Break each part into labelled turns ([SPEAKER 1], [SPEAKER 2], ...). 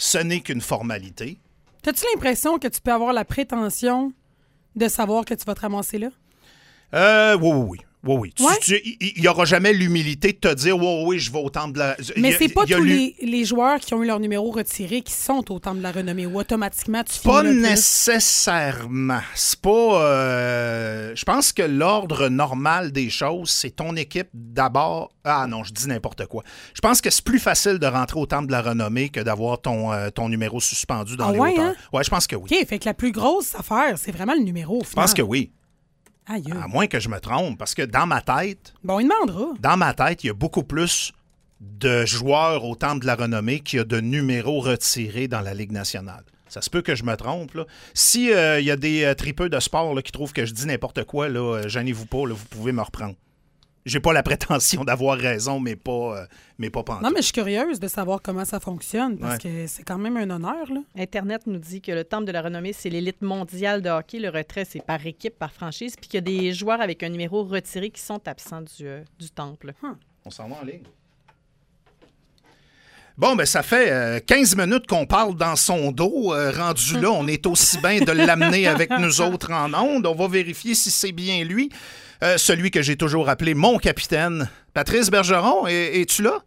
[SPEAKER 1] ce n'est qu'une formalité.
[SPEAKER 2] T'as-tu l'impression que tu peux avoir la prétention de savoir que tu vas te ramasser là?
[SPEAKER 1] Oui. Oui. Il n'y aura jamais l'humilité de te dire oui, je vais au temple de la...
[SPEAKER 2] Mais c'est pas tous les joueurs qui ont eu leur numéro retiré qui sont au temple de la renommée ou automatiquement tu finis
[SPEAKER 1] pas
[SPEAKER 2] là
[SPEAKER 1] nécessairement. C'est pas... je pense que l'ordre normal des choses, c'est ton équipe d'abord... Ah non, je dis n'importe quoi. Je pense que c'est plus facile de rentrer au temple de la renommée que d'avoir ton numéro suspendu dans les hauteurs. Hein? Ouais, je pense que oui.
[SPEAKER 2] OK, fait que la plus grosse affaire, c'est vraiment le numéro.
[SPEAKER 1] Je pense que oui.
[SPEAKER 2] Aïe.
[SPEAKER 1] À moins que je me trompe, parce que dans ma tête...
[SPEAKER 2] Bon, il demandera.
[SPEAKER 1] Dans ma tête, il y a beaucoup plus de joueurs au temple de la renommée qu'il y a de numéros retirés dans la Ligue nationale. Ça se peut que je me trompe. Là. Si il y a des tripeux de sport là, qui trouvent que je dis n'importe quoi, là, gênez-vous pas, là, vous pouvez me reprendre. J'ai pas la prétention d'avoir raison, mais pas pantoute.
[SPEAKER 2] Non, mais je suis curieuse de savoir comment ça fonctionne, parce que c'est quand même un honneur. Là.
[SPEAKER 3] Internet nous dit que le temple de la renommée, c'est l'élite mondiale de hockey. Le retrait, c'est par équipe, par franchise, puis qu'il y a des joueurs avec un numéro retiré qui sont absents du temple.
[SPEAKER 1] On s'en va en ligne. Bon, ben ça fait 15 minutes qu'on parle dans son dos. Rendu là, on est aussi bien de l'amener avec nous autres en ondes. On va vérifier si c'est bien lui. Celui que j'ai toujours appelé mon capitaine. Patrice Bergeron, es-tu là?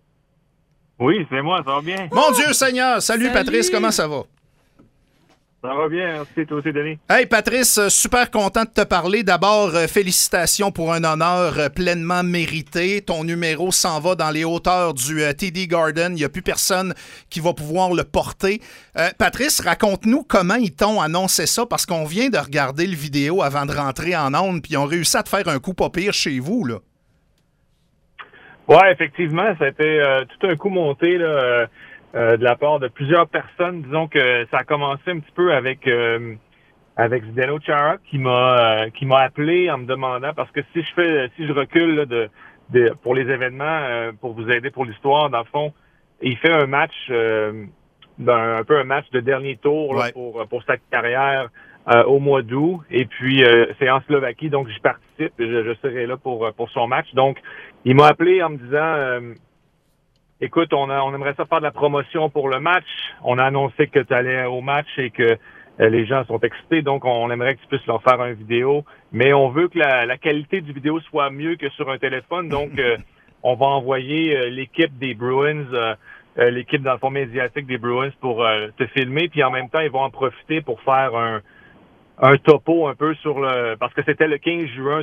[SPEAKER 4] Oui, c'est moi, ça va bien.
[SPEAKER 1] Mon Dieu Seigneur! Salut Patrice, comment ça va?
[SPEAKER 4] Ça va bien, merci, toi aussi, Denis.
[SPEAKER 1] Hey Patrice, super content de te parler. D'abord, félicitations pour un honneur pleinement mérité. Ton numéro s'en va dans les hauteurs du TD Garden. Il n'y a plus personne qui va pouvoir le porter. Patrice, raconte-nous comment ils t'ont annoncé ça, parce qu'on vient de regarder le vidéo avant de rentrer en ondes, puis ils ont réussi à te faire un coup pas pire chez vous, là.
[SPEAKER 4] Oui, effectivement, ça a été tout un coup monté, là. De la part de plusieurs personnes. Disons que ça a commencé un petit peu avec Zdeno Chara qui m'a appelé en me demandant, parce que si je recule là, pour les événements, pour vous aider pour l'histoire, dans le fond, il fait un match un peu un match de dernier tour là, pour sa carrière au mois d'août, et puis c'est en Slovaquie, donc j'y participe, je serai là pour son match. Donc il m'a appelé en me disant écoute, on aimerait ça faire de la promotion pour le match. On a annoncé que tu allais au match et que les gens sont excités, donc on aimerait que tu puisses leur faire une vidéo. Mais on veut que la qualité du vidéo soit mieux que sur un téléphone, donc on va envoyer l'équipe des Bruins, l'équipe dans le fond médiatique des Bruins pour te filmer, puis en même temps, ils vont en profiter pour faire un topo un peu sur parce que c'était le 15 juin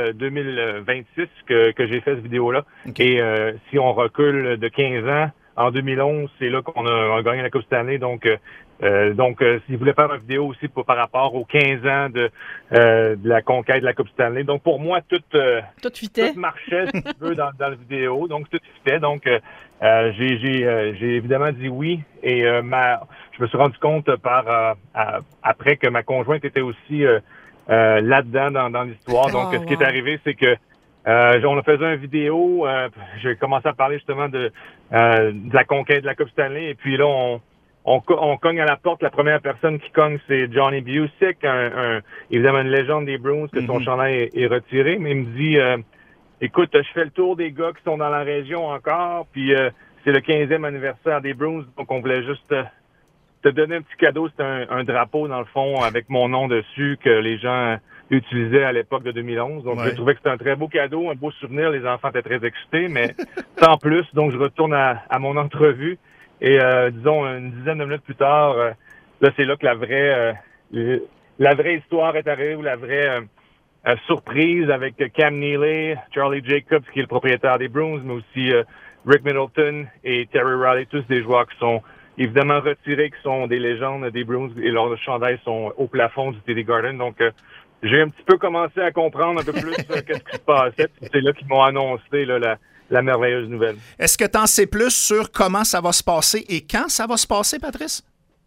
[SPEAKER 4] 2026 que j'ai fait cette vidéo-là. Okay. Et si on recule de 15 ans, en 2011, c'est là qu'on a gagné la Coupe Stanley. Donc s'il voulait faire une vidéo aussi par rapport aux 15 ans de la conquête de la Coupe Stanley. Donc pour moi, tout marchait, si tu veux, dans la vidéo. Donc tout fitait. Donc j'ai évidemment dit oui. Et je me suis rendu compte après que ma conjointe était aussi là-dedans dans l'histoire. Donc ce qui est arrivé, c'est que on a fait une vidéo. J'ai commencé à parler justement de la conquête de la Coupe Stanley. Et puis là, on cogne à la porte. La première personne qui cogne, c'est Johnny Busick, évidemment une légende des Bruins, que son chandail est retiré. Mais il me dit, écoute, je fais le tour des gars qui sont dans la région encore, puis c'est le 15e anniversaire des Bruins, donc on voulait juste te donner un petit cadeau. C'est un drapeau, dans le fond, avec mon nom dessus, que les gens utilisaient à l'époque de 2011. Donc, je trouvais que c'était un très beau cadeau, un beau souvenir. Les enfants étaient très excités, mais sans plus. Donc, je retourne à mon entrevue. Et disons, une dizaine de minutes plus tard, là, c'est là que la vraie histoire est arrivée, ou la vraie surprise avec Cam Neely, Charlie Jacobs, qui est le propriétaire des Bruins, mais aussi Rick Middleton et Terry Riley, tous des joueurs qui sont évidemment retirés, qui sont des légendes des Bruins, et leurs chandails sont au plafond du TD Garden. Donc, j'ai un petit peu commencé à comprendre un peu plus qu'est-ce qui se passait. C'est là qu'ils m'ont annoncé là, la merveilleuse nouvelle.
[SPEAKER 1] Est-ce que tu en sais plus sur comment ça va se passer et quand ça va se passer, Patrice?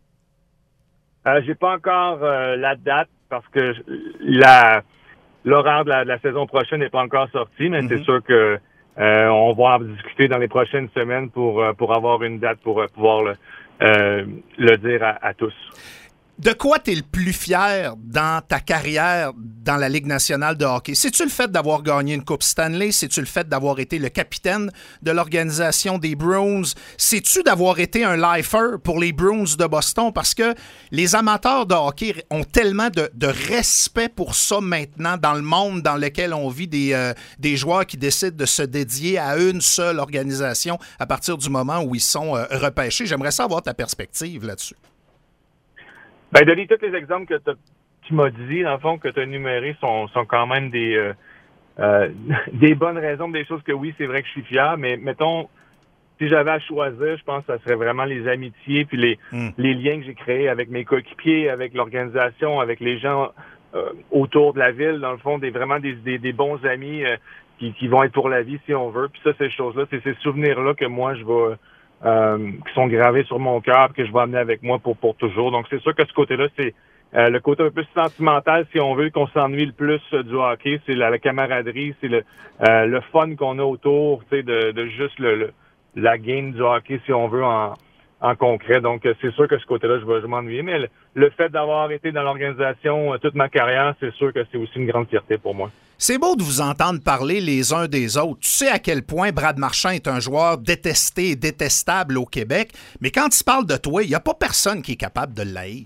[SPEAKER 4] J'ai pas encore la date, parce que l'horaire de la saison prochaine n'est pas encore sorti, mais c'est sûr que on va en discuter dans les prochaines semaines pour avoir une date pour pouvoir le dire à tous.
[SPEAKER 1] De quoi tu es le plus fier dans ta carrière dans la Ligue nationale de hockey? C'est-tu le fait d'avoir gagné une Coupe Stanley? C'est-tu le fait d'avoir été le capitaine de l'organisation des Bruins? C'est-tu d'avoir été un lifer pour les Bruins de Boston? Parce que les amateurs de hockey ont tellement de respect pour ça maintenant dans le monde dans lequel on vit, des joueurs qui décident de se dédier à une seule organisation à partir du moment où ils sont repêchés. J'aimerais savoir ta perspective là-dessus.
[SPEAKER 4] Ben, Denis, tous les exemples que tu m'as dit, dans le fond, que tu as énumérés sont quand même des bonnes raisons, des choses que oui, c'est vrai que je suis fier, mais mettons, si j'avais à choisir, je pense que ça serait vraiment les amitiés puis les liens que j'ai créés avec mes coéquipiers, avec l'organisation, avec les gens autour de la ville, dans le fond, vraiment des bons amis qui vont être pour la vie, si on veut. Puis ça, ces choses-là, c'est ces souvenirs-là que moi, je vais... qui sont gravés sur mon cœur, que je vais amener avec moi pour toujours. Donc, c'est sûr que ce côté-là, c'est le côté un peu sentimental, si on veut, qu'on s'ennuie le plus du hockey. C'est la camaraderie, c'est le fun qu'on a autour, tu sais, de juste la game du hockey, si on veut, en concret. Donc, c'est sûr que ce côté-là, je vais m'ennuyer. Mais le fait d'avoir été dans l'organisation toute ma carrière, c'est sûr que c'est aussi une grande fierté pour moi.
[SPEAKER 1] C'est beau de vous entendre parler les uns des autres. Tu sais à quel point Brad Marchand est un joueur détesté et détestable au Québec, mais quand il parle de toi, il n'y a pas personne qui est capable de l'haïr.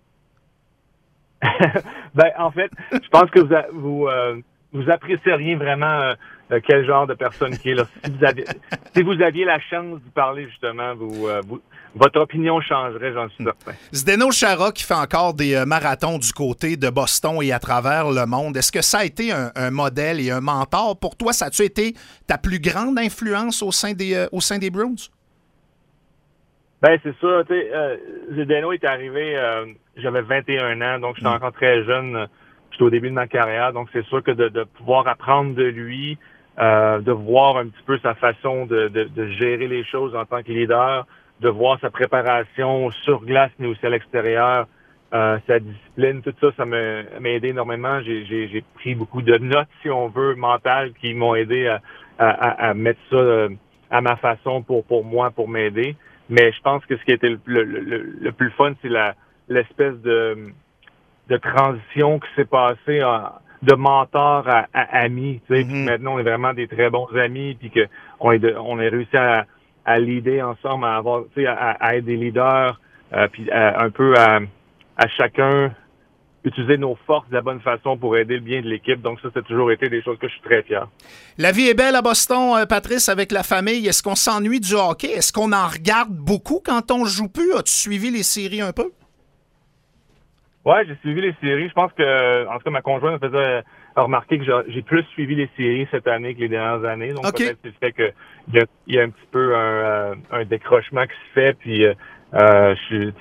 [SPEAKER 4] Ben, en fait, je pense que vous apprécieriez vraiment quel genre de personne qui est là. Si vous aviez la chance de parler, justement, votre opinion changerait, j'en suis certain.
[SPEAKER 1] Zdeno Chara qui fait encore des marathons du côté de Boston et à travers le monde. Est-ce que ça a été un modèle et un mentor pour toi? Ça a-tu été ta plus grande influence au sein des Bruins?
[SPEAKER 4] Ben, c'est sûr. Tu sais, Zdeno est arrivé, j'avais 21 ans, donc j'étais encore très jeune. J'étais au début de ma carrière, donc c'est sûr que de pouvoir apprendre de lui, de voir un petit peu sa façon de gérer les choses en tant que leader, de voir sa préparation sur glace, mais aussi à l'extérieur, sa discipline, tout ça, ça m'a aidé énormément. J'ai pris beaucoup de notes, si on veut, mentales, qui m'ont aidé à mettre ça à ma façon pour moi, pour m'aider. Mais je pense que ce qui était le plus fun, c'est l'espèce de transition qui s'est passée de mentor à ami. Tu sais, puis maintenant, on est vraiment des très bons amis, puis qu'on a réussi à leader ensemble, à avoir, tu sais, à être des leaders, puis un peu à chacun utiliser nos forces de la bonne façon pour aider le bien de l'équipe. Donc ça a toujours été des choses que je suis très fier.
[SPEAKER 1] La vie est belle à Boston, Patrice, avec la famille. Est-ce qu'on s'ennuie du hockey? Est-ce qu'on en regarde beaucoup quand on joue plus? As-tu suivi les séries un peu?
[SPEAKER 4] Ouais, j'ai suivi les séries. Je pense que, en tout cas, ma conjointe me faisait remarquer que j'ai plus suivi les séries cette année que les dernières années. Donc, peut-être c'est le fait que il y a un petit peu un décrochement qui se fait. Puis, je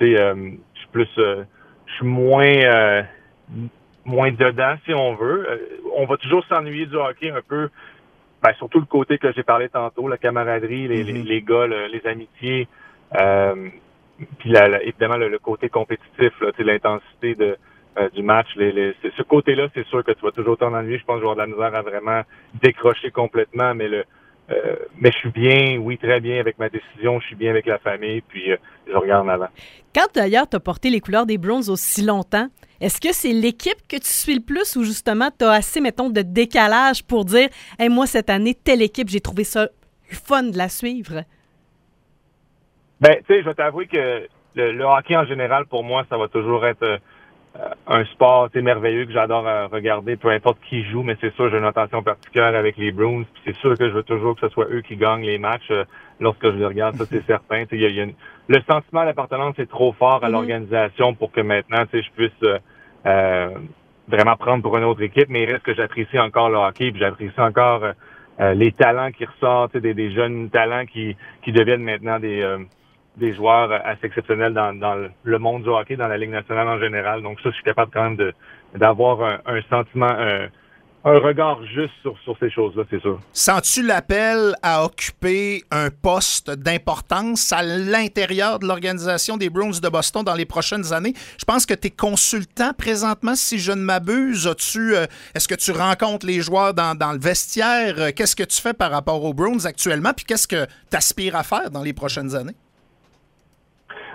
[SPEAKER 4] suis moins dedans, si on veut. On va toujours s'ennuyer du hockey un peu. Ben, surtout le côté que j'ai parlé tantôt, la camaraderie, les gars, les amitiés. Puis évidemment le côté compétitif, là, l'intensité du match. Ce côté-là, c'est sûr que tu vas toujours t'en ennuyer. Je pense que je vais avoir de la misère à vraiment décrocher complètement, mais je suis bien, oui, très bien avec ma décision. Je suis bien avec la famille, puis je regarde en avant.
[SPEAKER 3] Quand d'ailleurs tu as porté les couleurs des Browns aussi longtemps, est-ce que c'est l'équipe que tu suis le plus ou justement tu as assez, mettons, de décalage pour dire hey, moi, cette année, telle équipe, j'ai trouvé ça fun de la suivre?
[SPEAKER 4] Ben, tu sais, je vais t'avouer que le hockey en général, pour moi, ça va toujours être un sport merveilleux que j'adore regarder, peu importe qui joue, mais c'est sûr, j'ai une attention particulière avec les Bruins. Puis c'est sûr que je veux toujours que ce soit eux qui gagnent les matchs lorsque je les regarde, ça c'est certain. Le sentiment d'appartenance est trop fort à l'organisation pour que maintenant, je puisse vraiment prendre pour une autre équipe, mais il reste que j'apprécie encore le hockey, puis j'apprécie encore les talents qui ressortent, des jeunes talents qui deviennent maintenant des joueurs assez exceptionnels dans le monde du hockey, dans la Ligue nationale en général. Donc ça, je suis capable quand même d'avoir un sentiment, un regard juste sur ces choses-là, c'est sûr.
[SPEAKER 1] Sens-tu l'appel à occuper un poste d'importance à l'intérieur de l'organisation des Bruins de Boston dans les prochaines années? Je pense que tu es consultant présentement, si je ne m'abuse. Est-ce que tu rencontres les joueurs dans le vestiaire? Qu'est-ce que tu fais par rapport aux Bruins actuellement? Puis qu'est-ce que tu aspires à faire dans les prochaines années?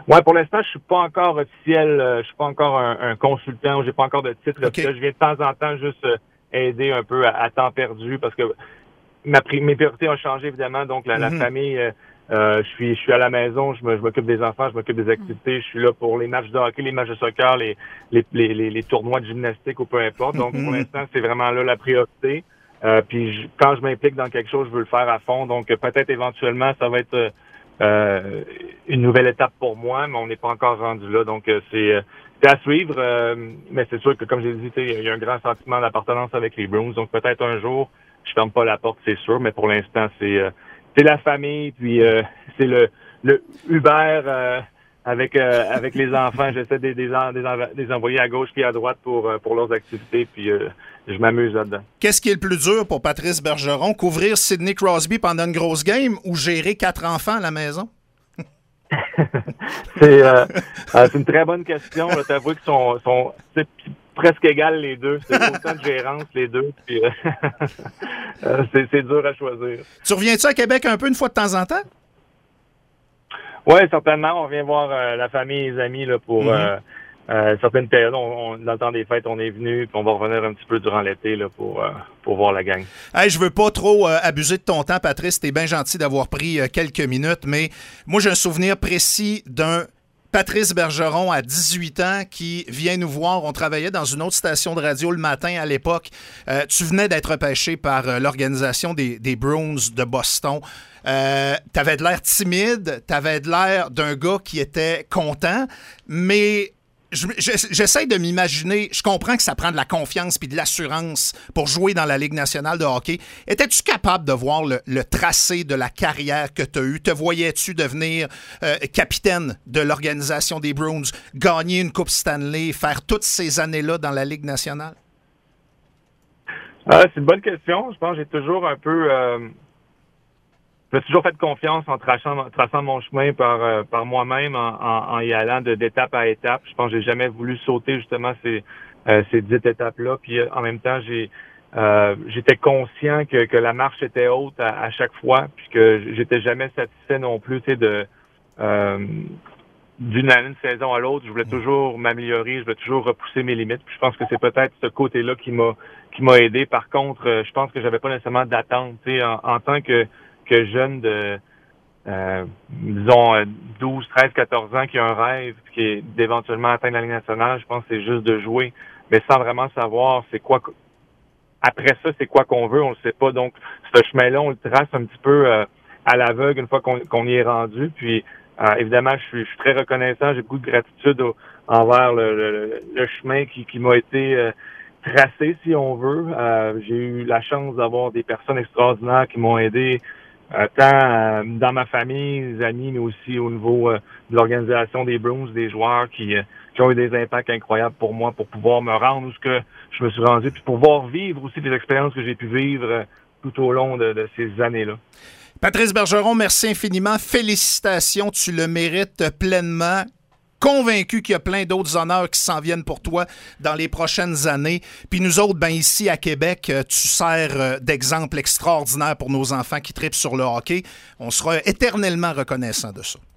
[SPEAKER 4] Ouais, pour l'instant, je suis pas encore officiel, je suis pas encore un consultant, j'ai pas encore de titre officiel. Je viens de temps en temps juste aider un peu à temps perdu parce que mes priorités ont changé évidemment. Donc la famille, je suis à la maison, je m'occupe des enfants, je m'occupe des activités, je suis là pour les matchs de hockey, les matchs de soccer, les tournois de gymnastique ou peu importe. Donc pour l'instant, c'est vraiment là la priorité. Puis quand je m'implique dans quelque chose, je veux le faire à fond. Donc peut-être éventuellement, ça va être une nouvelle étape pour moi, mais on n'est pas encore rendu là. Donc c'est à suivre. Mais c'est sûr que comme j'ai dit, il y a un grand sentiment d'appartenance avec les Bruins. Donc peut-être un jour, je ferme pas la porte, c'est sûr. Mais pour l'instant, c'est la famille, puis c'est le Uber avec les enfants. J'essaie de les envoyer à gauche puis à droite pour leurs activités, puis je m'amuse là-dedans.
[SPEAKER 1] Qu'est-ce qui est le plus dur pour Patrice Bergeron? Couvrir Sidney Crosby pendant une grosse game ou gérer 4 enfants à la maison?
[SPEAKER 4] C'est une très bonne question. T'avoues qu'ils sont presque égales les deux. C'est autant de gérance les deux. Puis, c'est dur à choisir.
[SPEAKER 1] Tu reviens-tu à Québec un peu une fois de temps en temps?
[SPEAKER 4] Oui, certainement. On vient voir la famille et les amis là, pour certaines périodes. Dans le temps des fêtes, on est venu, puis on va revenir un petit peu durant l'été là, pour voir la gang.
[SPEAKER 1] Hey, je veux pas trop abuser de ton temps, Patrice. T'es bien gentil d'avoir pris quelques minutes, mais moi, j'ai un souvenir précis d'un Patrice Bergeron à 18 ans qui vient nous voir. On travaillait dans une autre station de radio le matin à l'époque. Tu venais d'être repêché par l'organisation des Bruins de Boston. T'avais de l'air timide, t'avais de l'air d'un gars qui était content, mais j'essaie de m'imaginer, je comprends que ça prend de la confiance puis de l'assurance pour jouer dans la Ligue nationale de hockey. Étais-tu capable de voir le tracé de la carrière que tu as eue? Te voyais-tu devenir capitaine de l'organisation des Bruins, gagner une Coupe Stanley, faire toutes ces années-là dans la Ligue nationale?
[SPEAKER 4] C'est une bonne question. Je pense que j'ai toujours un peu... j'ai toujours fait confiance en traçant mon chemin par moi-même, en y allant d'étape à étape. Je pense que j'ai jamais voulu sauter justement ces 10 étapes-là. Puis en même temps, j'étais conscient que la marche était haute à chaque fois, puis que j'étais jamais satisfait non plus, tu sais, d'une année, une saison à l'autre. Je voulais toujours m'améliorer, je voulais toujours repousser mes limites. Puis je pense que c'est peut-être ce côté-là qui m'a aidé. Par contre, je pense que j'avais pas nécessairement d'attente, tu sais, en tant que jeune de, disons, 12, 13, 14 ans qui a un rêve, qui est d'éventuellement atteindre la Ligue nationale. Je pense que c'est juste de jouer, mais sans vraiment savoir c'est quoi. Après ça, c'est quoi qu'on veut, on le sait pas. Donc, ce chemin-là, on le trace un petit peu à l'aveugle une fois qu'on y est rendu. Puis, évidemment, je suis très reconnaissant. J'ai beaucoup de gratitude envers le chemin qui m'a été tracé, si on veut. J'ai eu la chance d'avoir des personnes extraordinaires qui m'ont aidé tant dans ma famille, les amis, mais aussi au niveau de l'organisation des Bruins, des joueurs qui ont eu des impacts incroyables pour moi, pour pouvoir me rendre où ce que je me suis rendu, puis pouvoir vivre aussi des expériences que j'ai pu vivre tout au long de ces années-là.
[SPEAKER 1] Patrice Bergeron, merci infiniment. Félicitations, tu le mérites pleinement. Convaincu qu'il y a plein d'autres honneurs qui s'en viennent pour toi dans les prochaines années. Puis nous autres, ben ici à Québec, tu sers d'exemple extraordinaire pour nos enfants qui tripent sur le hockey. On sera éternellement reconnaissant de ça.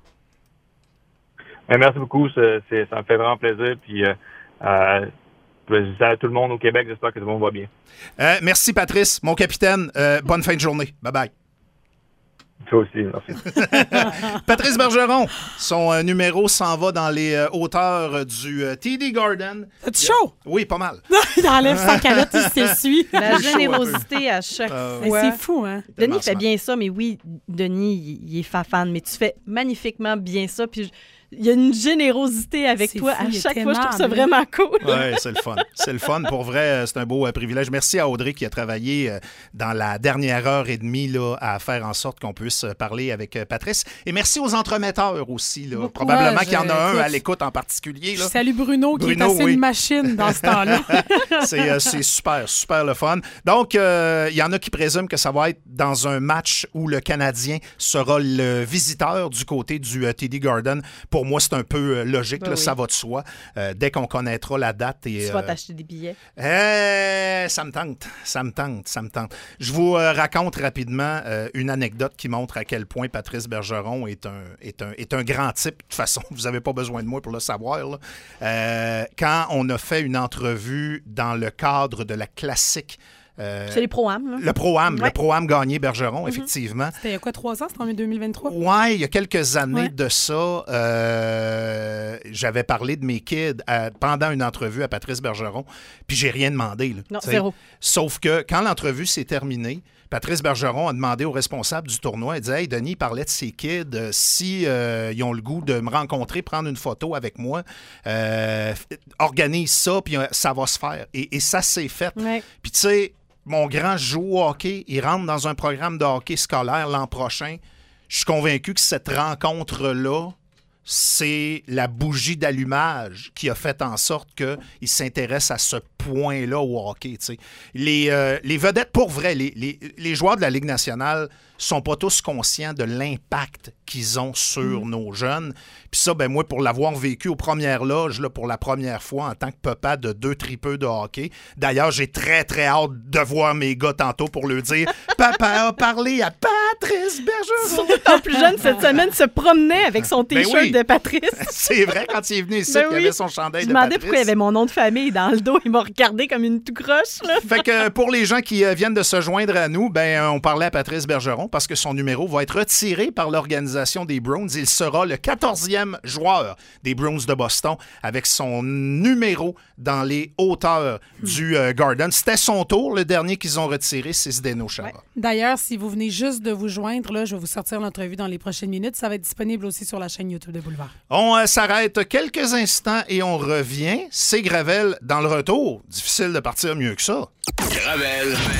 [SPEAKER 4] Merci beaucoup, ça me fait vraiment plaisir. Puis à tout le monde au Québec, j'espère que tout le monde va bien.
[SPEAKER 1] Merci Patrice, mon capitaine. Bonne fin de journée. Bye bye.
[SPEAKER 4] Toi aussi, merci.
[SPEAKER 1] Patrice Bergeron, son numéro s'en va dans les hauteurs du TD Garden.
[SPEAKER 2] C'est chaud?
[SPEAKER 1] Oui, pas mal.
[SPEAKER 2] Il enlève sa calotte, il s'essuie.
[SPEAKER 3] La générosité à chaque fois.
[SPEAKER 2] C'est fou, hein?
[SPEAKER 3] Denis fait bien ça, mais oui, Denis, il est fan, mais tu fais magnifiquement bien ça, puis il y a une générosité avec toi à chaque fois. Je trouve ça vraiment cool.
[SPEAKER 1] Oui, c'est le fun. C'est le fun. Pour vrai, c'est un beau privilège. Merci à Audrey qui a travaillé dans la dernière heure et demie là, à faire en sorte qu'on puisse parler avec Patrice. Et merci aux entremetteurs aussi. Là. Probablement qu'il y en a un à l'écoute en particulier. Là.
[SPEAKER 2] Salut Bruno qui est assez une machine dans ce temps-là.
[SPEAKER 1] C'est super le fun. Donc, il y en a qui présument que ça va être dans un match où le Canadien sera le visiteur du côté du TD Garden. Pour moi, c'est un peu logique, là, ça va de soi. Dès qu'on connaîtra la date. Et,
[SPEAKER 3] tu vas t'acheter des billets.
[SPEAKER 1] Ça me tente. Je vous raconte rapidement une anecdote qui montre à quel point Patrice Bergeron est un grand type. De toute façon, vous n'avez pas besoin de moi pour le savoir. Là. Quand on a fait une entrevue dans le cadre de la classique.
[SPEAKER 3] C'est les Pro-Am.
[SPEAKER 1] Le Pro-Am gagné Bergeron, effectivement.
[SPEAKER 2] C'était il y a quoi, 3 ans? C'était en 2023?
[SPEAKER 1] Oui, il y a quelques années de ça. J'avais parlé de mes kids pendant une entrevue à Patrice Bergeron, puis j'ai rien demandé. Là,
[SPEAKER 3] non, zéro.
[SPEAKER 1] Sauf que quand l'entrevue s'est terminée, Patrice Bergeron a demandé au responsable du tournoi, il disait « Hey, Denis, il parlait de ses kids, si ils ont le goût de me rencontrer, prendre une photo avec moi, organise ça, puis ça va se faire. » Et ça s'est fait.
[SPEAKER 3] Ouais.
[SPEAKER 1] Puis tu sais, mon grand joue au hockey, il rentre dans un programme de hockey scolaire l'an prochain. Je suis convaincu que cette rencontre-là, c'est la bougie d'allumage qui a fait en sorte qu'il s'intéresse à ce point-là au hockey. T'sais. Les vedettes, pour vrai, les joueurs de la Ligue nationale sont pas tous conscients de l'impact qu'ils ont sur nos jeunes. Puis ça, ben moi, pour l'avoir vécu aux premières loges, là, pour la première fois en tant que papa de 2 tripeux de hockey. D'ailleurs, j'ai très, très hâte de voir mes gars tantôt pour leur dire « Papa a parlé à Patrice Bergeron! »
[SPEAKER 3] Son plus jeune cette semaine se promenait avec son T-shirt de Patrice.
[SPEAKER 1] C'est vrai, quand il est venu ici, il avait son chandail de Patrice.
[SPEAKER 3] Je me demandais pourquoi il avait mon nom de famille dans le dos. Il m'a regardé comme une tout croche. Là.
[SPEAKER 1] Fait que pour les gens qui viennent de se joindre à nous, ben on parlait à Patrice Bergeron parce que son numéro va être retiré par l'organisation des Bruins. Il sera le 14e joueur des Bruins de Boston avec son numéro dans les hauteurs du Garden. C'était son tour. Le dernier qu'ils ont retiré, c'est Zdeno Chara.
[SPEAKER 2] Ouais. D'ailleurs, si vous venez juste de vous joindre, là, je vais vous sortir l'entrevue dans les prochaines minutes. Ça va être disponible aussi sur la chaîne YouTube de Boulevard.
[SPEAKER 1] On s'arrête quelques instants et on revient. C'est Gravel dans le retour. Difficile de partir mieux que ça.
[SPEAKER 5] Gravel.